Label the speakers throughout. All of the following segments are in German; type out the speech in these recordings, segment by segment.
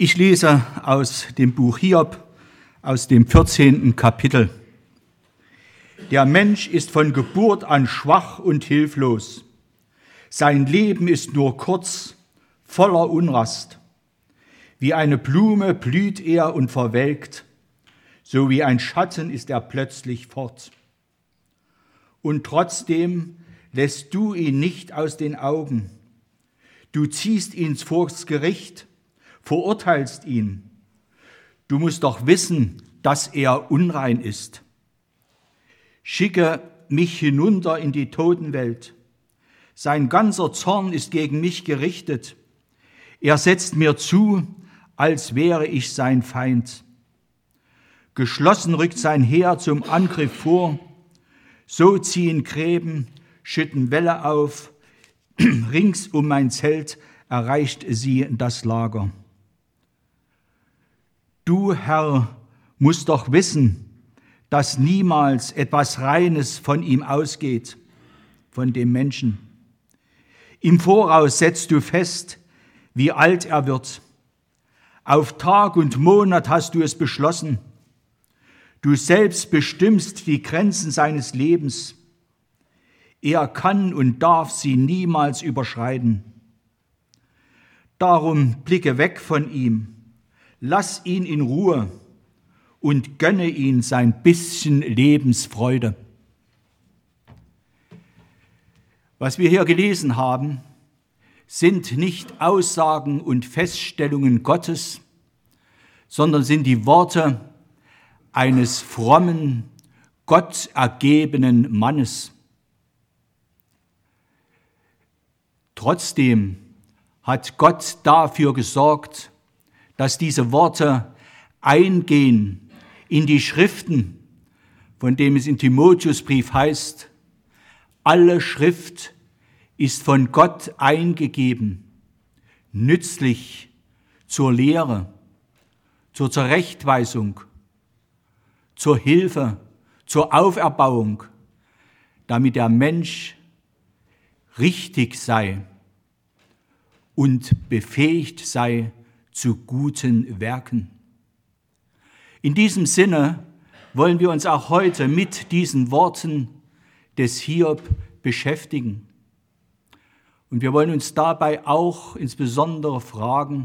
Speaker 1: Ich lese aus dem Buch Hiob, aus dem 14. Kapitel. Der Mensch ist von Geburt an schwach und hilflos. Sein Leben ist nur kurz, voller Unrast. Wie eine Blume blüht er und verwelkt, so wie ein Schatten ist er plötzlich fort. Und trotzdem lässt du ihn nicht aus den Augen. Du ziehst ihn vors Gericht, verurteilst ihn. Du musst doch wissen, dass er unrein ist. Schicke mich hinunter in die Totenwelt. Sein ganzer Zorn ist gegen mich gerichtet. Er setzt mir zu, als wäre ich sein Feind. Geschlossen rückt sein Heer zum Angriff vor. So ziehen Gräben, schütten Wälle auf. Rings um mein Zelt erreicht sie das Lager. Du, Herr, musst doch wissen, dass niemals etwas Reines von ihm ausgeht, von dem Menschen. Im Voraus setzt du fest, wie alt er wird. Auf Tag und Monat hast du es beschlossen. Du selbst bestimmst die Grenzen seines Lebens. Er kann und darf sie niemals überschreiten. Darum blicke weg von ihm. Lass ihn in Ruhe und gönne ihm sein bisschen Lebensfreude. Was wir hier gelesen haben, sind nicht Aussagen und Feststellungen Gottes, sondern sind die Worte eines frommen, gottergebenen Mannes. Trotzdem hat Gott dafür gesorgt, dass diese Worte eingehen in die Schriften, von dem es im Timotheusbrief heißt, alle Schrift ist von Gott eingegeben, nützlich zur Lehre, zur Zurechtweisung, zur Hilfe, zur Auferbauung, damit der Mensch richtig sei und befähigt sei zu guten Werken. In diesem Sinne wollen wir uns auch heute mit diesen Worten des Hiob beschäftigen. Und wir wollen uns dabei auch insbesondere fragen,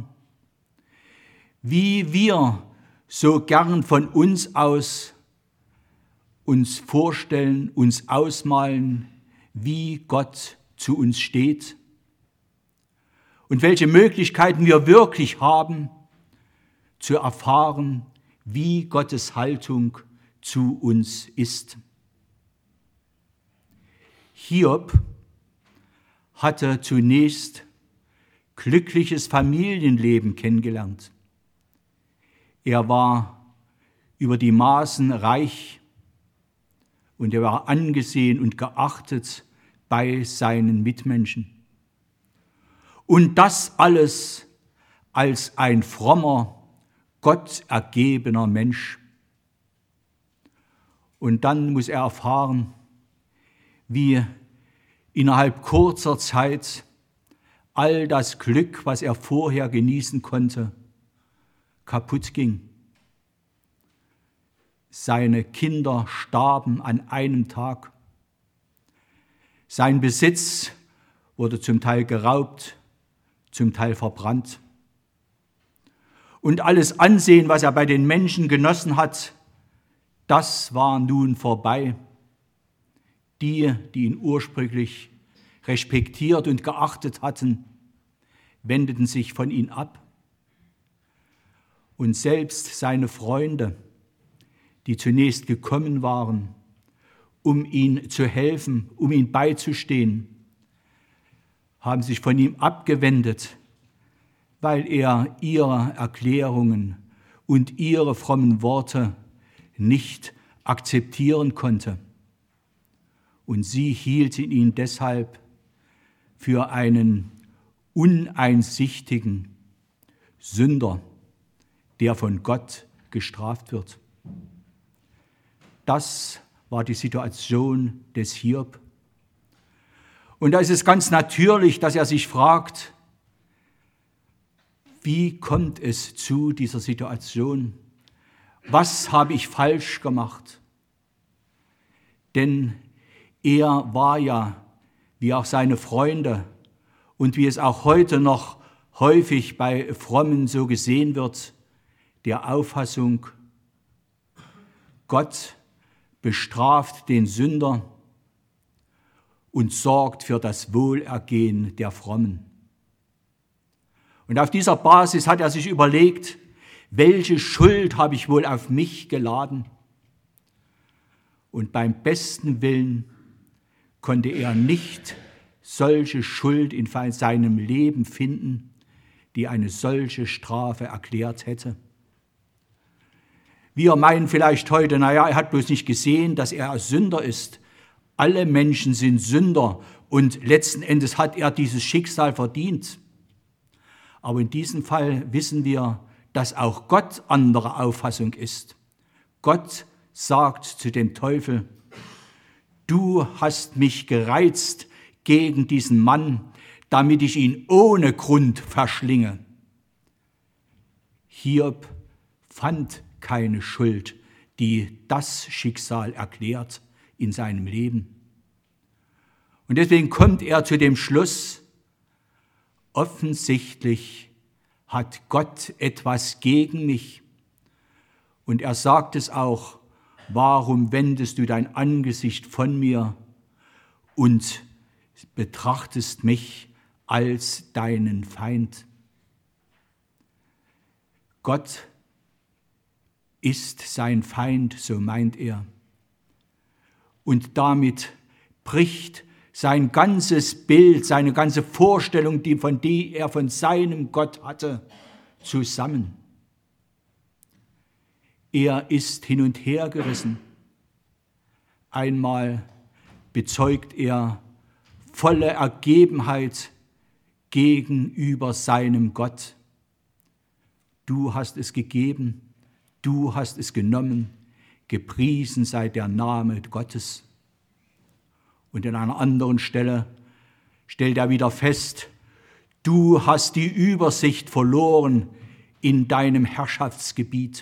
Speaker 1: wie wir so gern von uns aus uns vorstellen, uns ausmalen, wie Gott zu uns steht und welche Möglichkeiten wir wirklich haben, zu erfahren, wie Gottes Haltung zu uns ist. Hiob hatte zunächst glückliches Familienleben kennengelernt. Er war über die Maßen reich und er war angesehen und geachtet bei seinen Mitmenschen. Und das alles als ein frommer, gottergebener Mensch. Und dann muss er erfahren, wie innerhalb kurzer Zeit all das Glück, was er vorher genießen konnte, kaputt ging. Seine Kinder starben an einem Tag. Sein Besitz wurde zum Teil geraubt, zum Teil verbrannt. Und alles Ansehen, was er bei den Menschen genossen hat, das war nun vorbei. Die ihn ursprünglich respektiert und geachtet hatten, wendeten sich von ihm ab. Und selbst seine Freunde, die zunächst gekommen waren, um ihm zu helfen, um ihm beizustehen, haben sich von ihm abgewendet, weil er ihre Erklärungen und ihre frommen Worte nicht akzeptieren konnte. Und sie hielten ihn deshalb für einen uneinsichtigen Sünder, der von Gott gestraft wird. Das war die Situation des Hiob. Und da ist es ganz natürlich, dass er sich fragt, Wie kommt es zu dieser Situation? Was habe ich falsch gemacht? Denn er war ja, wie auch seine Freunde und wie es auch heute noch häufig bei Frommen so gesehen wird, der Auffassung, Gott bestraft den Sünder und sorgt für das Wohlergehen der Frommen. Und auf dieser Basis hat er sich überlegt, welche Schuld habe ich wohl auf mich geladen? Und beim besten Willen konnte er nicht solche Schuld in seinem Leben finden, die eine solche Strafe erklärt hätte. Wir meinen vielleicht heute, er hat bloß nicht gesehen, dass er Sünder ist. Alle Menschen sind Sünder und letzten Endes hat er dieses Schicksal verdient. Aber in diesem Fall wissen wir, dass auch Gott anderer Auffassung ist. Gott sagt zu dem Teufel, du hast mich gereizt gegen diesen Mann, damit ich ihn ohne Grund verschlinge. Hiob fand keine Schuld, die das Schicksal erklärt in seinem Leben. Und deswegen kommt er zu dem Schluss, offensichtlich hat Gott etwas gegen mich. Und er sagt es auch, warum wendest du dein Angesicht von mir und betrachtest mich als deinen Feind? Gott ist sein Feind, so meint er. Und damit bricht sein ganzes Bild, seine ganze Vorstellung, die er von seinem Gott hatte, zusammen. Er ist hin und her gerissen. Einmal bezeugt er volle Ergebenheit gegenüber seinem Gott. Du hast es gegeben, du hast es genommen, gepriesen sei der Name Gottes. Und an einer anderen Stelle stellt er wieder fest, du hast die Übersicht verloren in deinem Herrschaftsgebiet.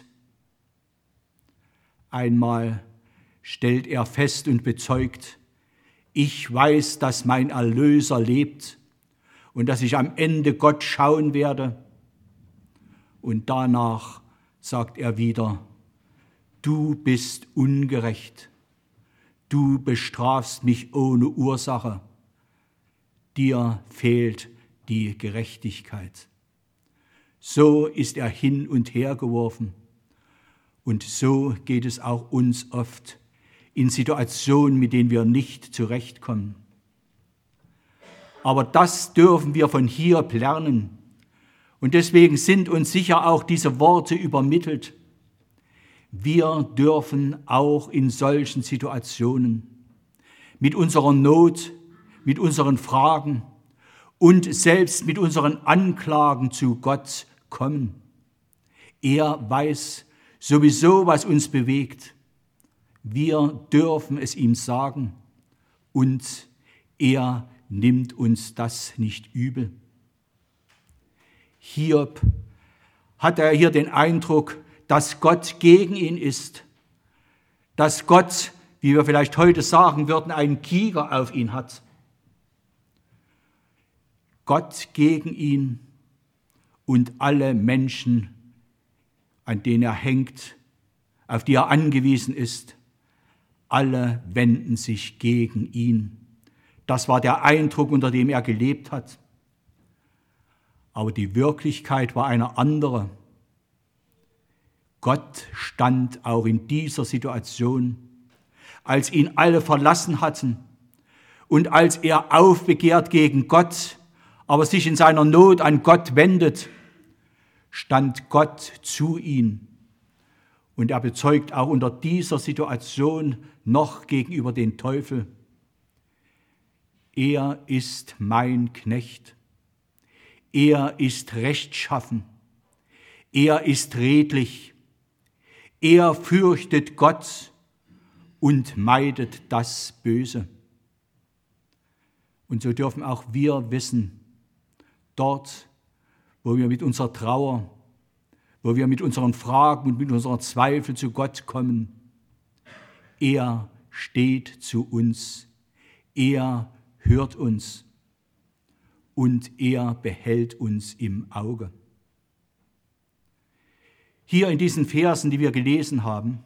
Speaker 1: Einmal stellt er fest und bezeugt, ich weiß, dass mein Erlöser lebt und dass ich am Ende Gott schauen werde. Und danach sagt er wieder, du bist ungerecht, du bestrafst mich ohne Ursache, dir fehlt die Gerechtigkeit. So ist er hin und her geworfen. Und so geht es auch uns oft in Situationen, mit denen wir nicht zurechtkommen. Aber das dürfen wir von Hiob lernen. Und deswegen sind uns sicher auch diese Worte übermittelt. Wir dürfen auch in solchen Situationen mit unserer Not, mit unseren Fragen und selbst mit unseren Anklagen zu Gott kommen. Er weiß sowieso, was uns bewegt. Wir dürfen es ihm sagen und er nimmt uns das nicht übel. Hiob hat er hier den Eindruck, dass Gott gegen ihn ist, dass Gott, wie wir vielleicht heute sagen würden, einen Kieger auf ihn hat. Gott gegen ihn und alle Menschen, an denen er hängt, auf die er angewiesen ist, alle wenden sich gegen ihn. Das war der Eindruck, unter dem er gelebt hat. Aber die Wirklichkeit war eine andere. Gott stand auch in dieser Situation, als ihn alle verlassen hatten und als er aufbegehrt gegen Gott, aber sich in seiner Not an Gott wendet, stand Gott zu ihm. Und er bezeugt auch unter dieser Situation noch gegenüber dem Teufel, er ist mein Knecht, er ist rechtschaffen, er ist redlich, er fürchtet Gott und meidet das Böse. Und so dürfen auch wir wissen, dort, wo wir mit unserer Trauer, wo wir mit unseren Fragen und mit unseren Zweifeln zu Gott kommen. Er steht zu uns, er hört uns und er behält uns im Auge. Hier in diesen Versen, die wir gelesen haben,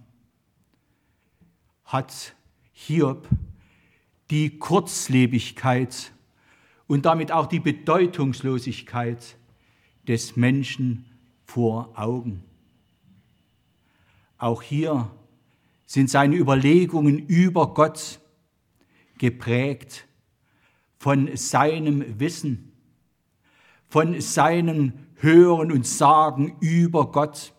Speaker 1: hat Hiob die Kurzlebigkeit und damit auch die Bedeutungslosigkeit des Menschen vor Augen. Auch hier sind seine Überlegungen über Gott geprägt von seinem Wissen, von seinem Hören und Sagen über Gott.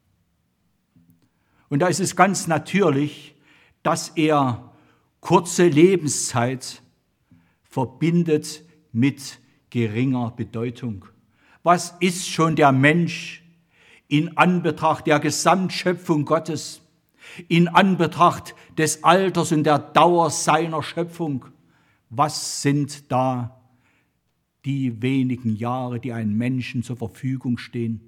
Speaker 1: Und da ist es ganz natürlich, dass er kurze Lebenszeit verbindet mit geringer Bedeutung. Was ist schon der Mensch in Anbetracht der Gesamtschöpfung Gottes, in Anbetracht des Alters und der Dauer seiner Schöpfung? Was sind da die wenigen Jahre, die einem Menschen zur Verfügung stehen?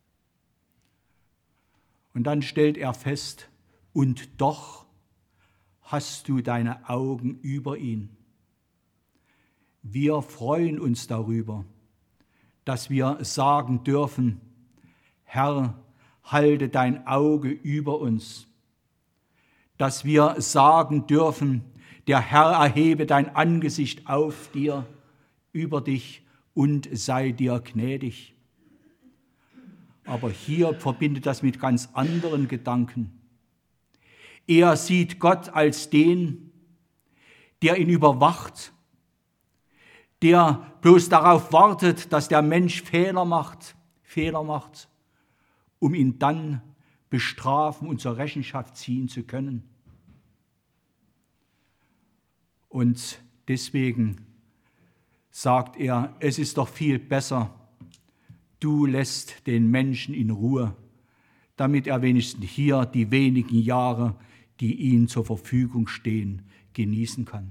Speaker 1: Und dann stellt er fest, und doch hast du deine Augen über ihn. Wir freuen uns darüber, dass wir sagen dürfen, Herr, halte dein Auge über uns. Dass wir sagen dürfen, der Herr erhebe dein Angesicht auf dir, über dich und sei dir gnädig. Aber hier verbindet das mit ganz anderen Gedanken. Er sieht Gott als den, der ihn überwacht, der bloß darauf wartet, dass der Mensch Fehler macht, um ihn dann bestrafen und zur Rechenschaft ziehen zu können. Und deswegen sagt er, es ist doch viel besser, du lässt den Menschen in Ruhe, damit er wenigstens hier die wenigen Jahre, die ihm zur Verfügung stehen, genießen kann.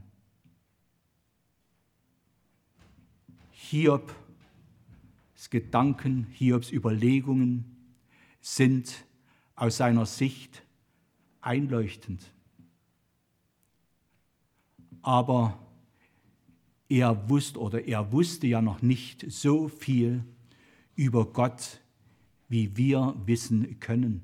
Speaker 1: Hiobs Gedanken, Hiobs Überlegungen sind aus seiner Sicht einleuchtend. Aber er wusste ja noch nicht so viel über Gott, wie wir wissen können.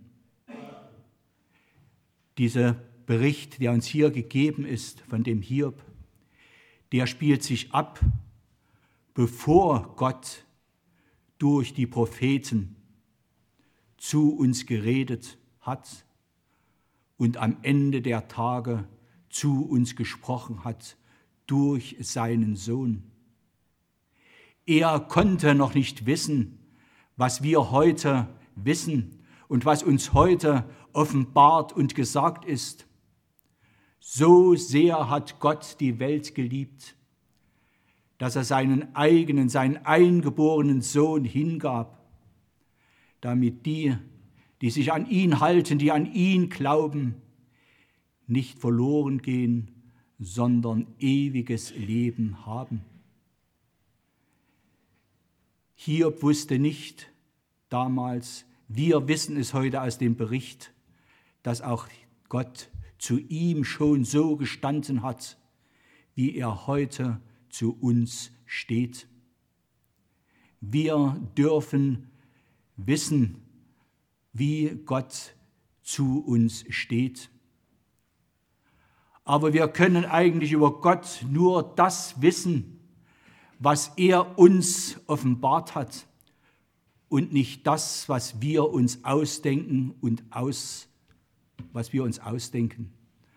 Speaker 1: Dieser Bericht, der uns hier gegeben ist von dem Hiob, der spielt sich ab, bevor Gott durch die Propheten zu uns geredet hat und am Ende der Tage zu uns gesprochen hat durch seinen Sohn. Er konnte noch nicht wissen, was wir heute wissen und was uns heute offenbart und gesagt ist. So sehr hat Gott die Welt geliebt, dass er seinen eingeborenen Sohn hingab, damit die sich an ihn halten, die an ihn glauben, nicht verloren gehen, sondern ewiges Leben haben. Hiob wusste nicht damals, wir wissen es heute aus dem Bericht, dass auch Gott zu ihm schon so gestanden hat, wie er heute zu uns steht. Wir dürfen wissen, wie Gott zu uns steht. Aber wir können eigentlich über Gott nur das wissen, was er uns offenbart hat und nicht das, was wir uns ausdenken was wir uns ausdenken.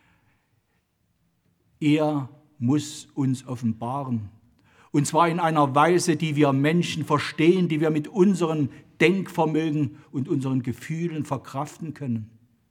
Speaker 1: Er muss uns offenbaren. Und zwar in einer Weise, die wir Menschen verstehen, die wir mit unserem Denkvermögen und unseren Gefühlen verkraften können.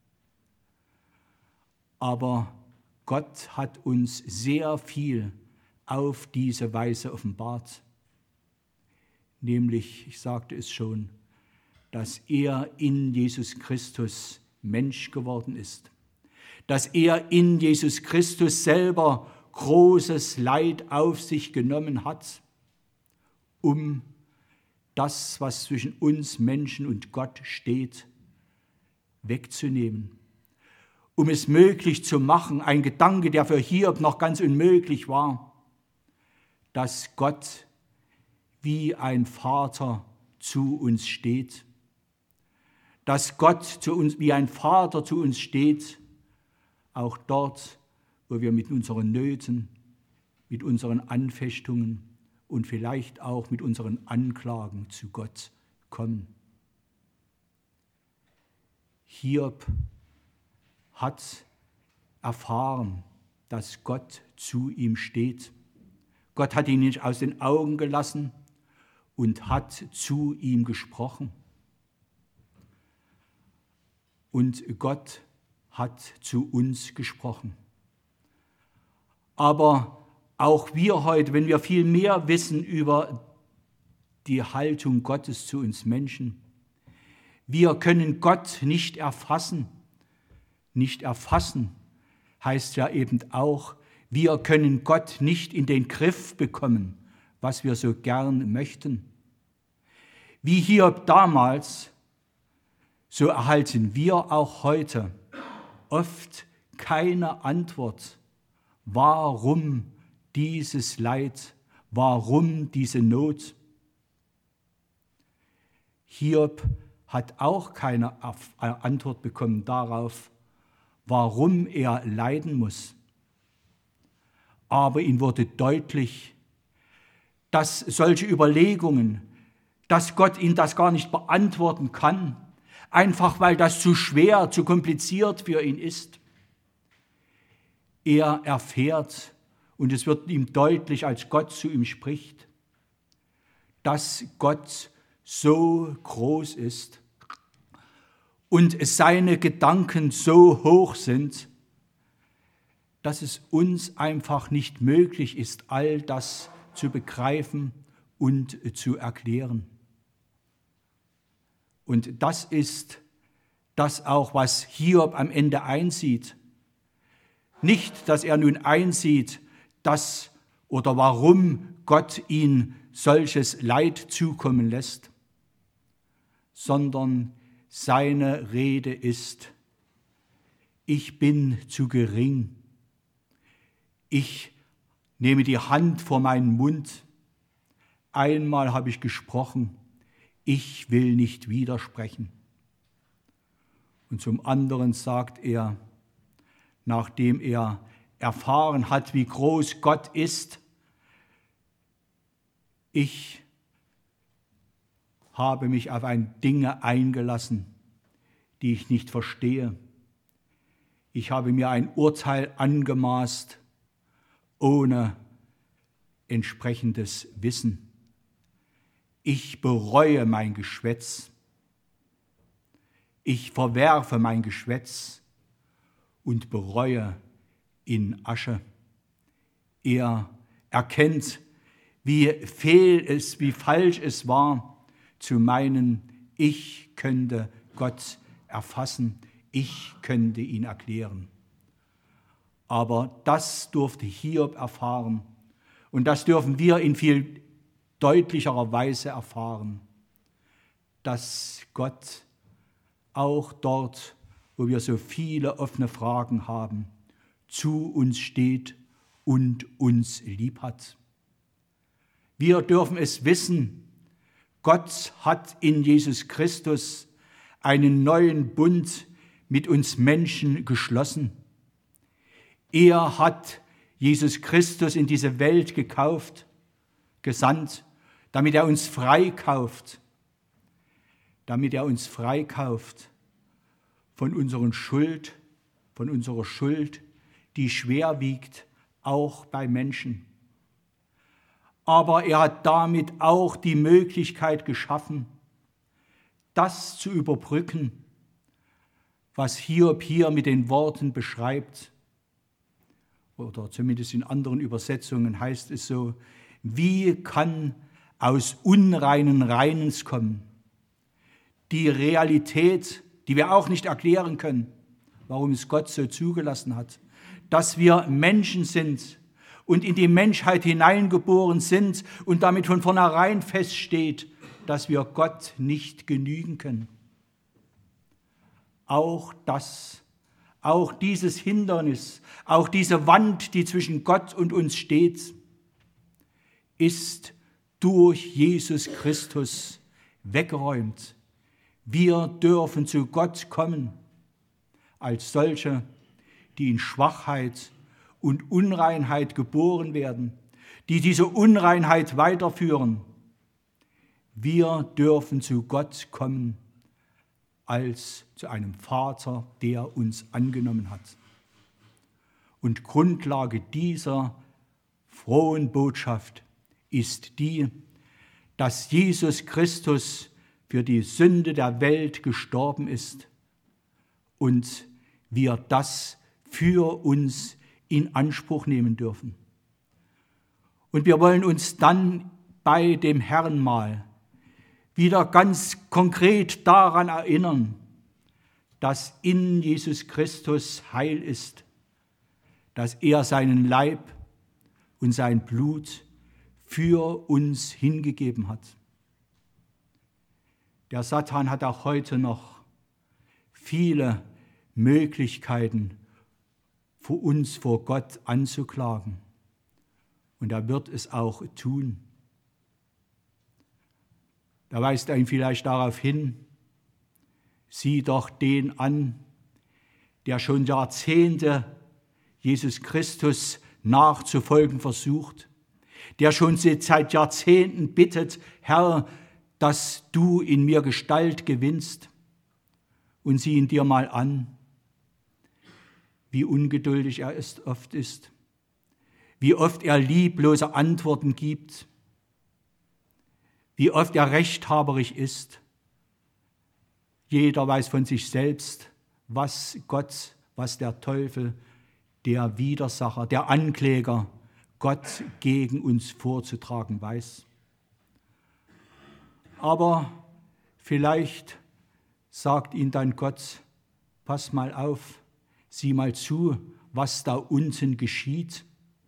Speaker 1: Aber Gott hat uns sehr viel auf diese Weise offenbart. Nämlich, ich sagte es schon, dass er in Jesus Christus Mensch geworden ist. Dass er in Jesus Christus selber großes Leid auf sich genommen hat, um das, was zwischen uns Menschen und Gott steht, wegzunehmen, um es möglich zu machen, ein Gedanke, der für Hiob noch ganz unmöglich war, dass Gott wie ein Vater zu uns steht, dass Gott zu uns wie ein Vater zu uns steht, auch dort, wo wir mit unseren Nöten, mit unseren Anfechtungen und vielleicht auch mit unseren Anklagen zu Gott kommen. Hiob hat erfahren, dass Gott zu ihm steht. Gott hat ihn nicht aus den Augen gelassen und hat zu ihm gesprochen. Und Gott hat zu uns gesprochen. Aber auch wir heute, wenn wir viel mehr wissen über die Haltung Gottes zu uns Menschen, wir können Gott nicht erfassen. Nicht erfassen heißt ja eben auch, wir können Gott nicht in den Griff bekommen, was wir so gern möchten. Wie Hiob damals, so erhalten wir auch heute oft keine Antwort, warum dieses Leid, warum diese Not. Hiob hat auch keine Antwort bekommen darauf, warum er leiden muss. Aber ihm wurde deutlich, dass solche Überlegungen, dass Gott ihn das gar nicht beantworten kann, einfach weil das zu schwer, zu kompliziert für ihn ist. Er erfährt, und es wird ihm deutlich, als Gott zu ihm spricht, dass Gott so groß ist und seine Gedanken so hoch sind, dass es uns einfach nicht möglich ist, all das zu begreifen und zu erklären. Und das ist das auch, was Hiob am Ende einsieht. Nicht, dass er nun einsieht, dass oder warum Gott ihn solches Leid zukommen lässt, sondern seine Rede ist: Ich bin zu gering. Ich nehme die Hand vor meinen Mund. Einmal habe ich gesprochen, ich will nicht widersprechen. Und zum anderen sagt er, nachdem er erfahren hat, wie groß Gott ist, ich habe mich auf Dinge eingelassen, die ich nicht verstehe. Ich habe mir ein Urteil angemaßt, ohne entsprechendes Wissen. Ich bereue mein Geschwätz. Ich verwerfe mein Geschwätz und bereue in Asche. Er erkennt, wie wie falsch es war, zu meinen, ich könnte Gott erfassen, ich könnte ihn erklären. Aber das durfte Hiob erfahren und das dürfen wir in viel deutlicherer Weise erfahren, dass Gott auch dort, wo wir so viele offene Fragen haben, zu uns steht und uns lieb hat. Wir dürfen es wissen, Gott hat in Jesus Christus einen neuen Bund mit uns Menschen geschlossen. Er hat Jesus Christus in diese Welt gesandt, damit er uns freikauft, von unserer Schuld, die schwer wiegt, auch bei Menschen. Aber er hat damit auch die Möglichkeit geschaffen, das zu überbrücken, was Hiob hier mit den Worten beschreibt. Oder zumindest in anderen Übersetzungen heißt es so: Wie kann aus Unreinen Reines kommen? Die Realität, die wir auch nicht erklären können, warum es Gott so zugelassen hat, dass wir Menschen sind und in die Menschheit hineingeboren sind und damit von vornherein feststeht, dass wir Gott nicht genügen können. Auch dieses Hindernis, auch diese Wand, die zwischen Gott und uns steht, ist durch Jesus Christus weggeräumt. Wir dürfen zu Gott kommen, als solche, die in Schwachheit und Unreinheit geboren werden, die diese Unreinheit weiterführen. Wir dürfen zu Gott kommen, als zu einem Vater, der uns angenommen hat. Und Grundlage dieser frohen Botschaft ist die, dass Jesus Christus für die Sünde der Welt gestorben ist und wir das für uns in Anspruch nehmen dürfen. Und wir wollen uns dann bei dem Herrenmahl wieder ganz konkret daran erinnern, dass in Jesus Christus Heil ist, dass er seinen Leib und sein Blut für uns hingegeben hat. Der Satan hat auch heute noch viele Möglichkeiten, für uns vor Gott anzuklagen. Und er wird es auch tun. Da weist er ihn vielleicht darauf hin, sieh doch den an, der schon Jahrzehnte Jesus Christus nachzufolgen versucht, der schon seit Jahrzehnten bittet, Herr, dass du in mir Gestalt gewinnst. Und sieh ihn dir mal an, wie ungeduldig er oft ist, wie oft er lieblose Antworten gibt, wie oft er rechthaberig ist. Jeder weiß von sich selbst, was Gott, was der Teufel, der Widersacher, der Ankläger Gott gegen uns vorzutragen weiß. Aber vielleicht sagt ihn dann Gott, pass mal auf, sieh mal zu, was da unten geschieht.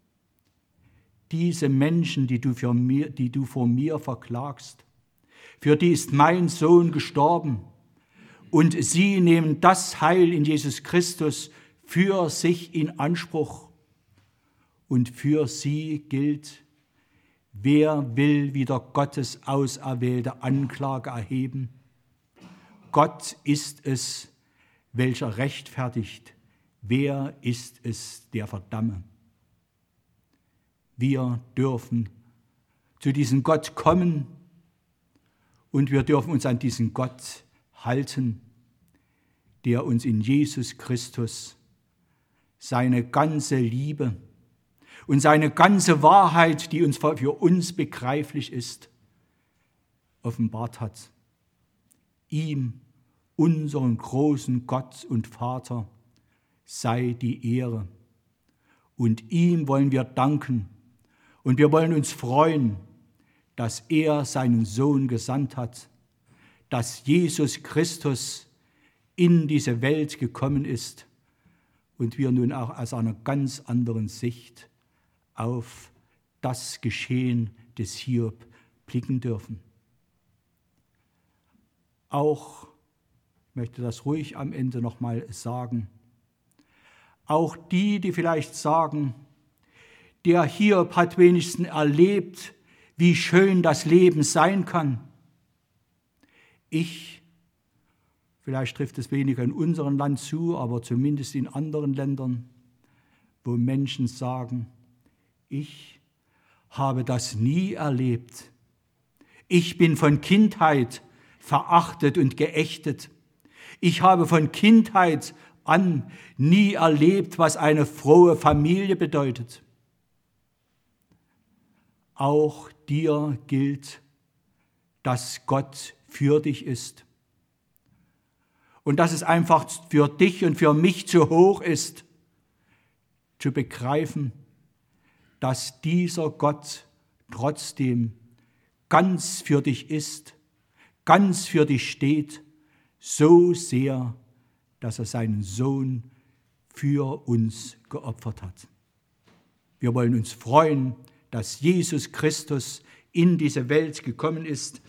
Speaker 1: Diese Menschen, die du vor mir verklagst, für die ist mein Sohn gestorben. Und sie nehmen das Heil in Jesus Christus für sich in Anspruch. Und für sie gilt, wer will wieder Gottes auserwählte Anklage erheben? Gott ist es, welcher rechtfertigt. Wer ist es, der verdamme? Wir dürfen zu diesem Gott kommen und wir dürfen uns an diesen Gott halten, der uns in Jesus Christus seine ganze Liebe und seine ganze Wahrheit, die uns für uns begreiflich ist, offenbart hat. Ihm, unseren großen Gott und Vater, sei die Ehre. Und ihm wollen wir danken und wir wollen uns freuen, dass er seinen Sohn gesandt hat, dass Jesus Christus in diese Welt gekommen ist und wir nun auch aus einer ganz anderen Sicht auf das Geschehen des Hiob blicken dürfen. Auch, ich möchte das ruhig am Ende nochmal sagen, auch die vielleicht sagen, der Hiob hat wenigstens erlebt, wie schön das Leben sein kann. Vielleicht trifft es weniger in unserem Land zu, aber zumindest in anderen Ländern, wo Menschen sagen, ich habe das nie erlebt. Ich bin von Kindheit verachtet und geächtet. Ich habe von Kindheit an nie erlebt, was eine frohe Familie bedeutet. Auch dir gilt, dass Gott für dich ist. Und dass es einfach für dich und für mich zu hoch ist, zu begreifen, dass dieser Gott trotzdem ganz für dich ist, ganz für dich steht, so sehr, dass er seinen Sohn für uns geopfert hat. Wir wollen uns freuen, dass Jesus Christus in diese Welt gekommen ist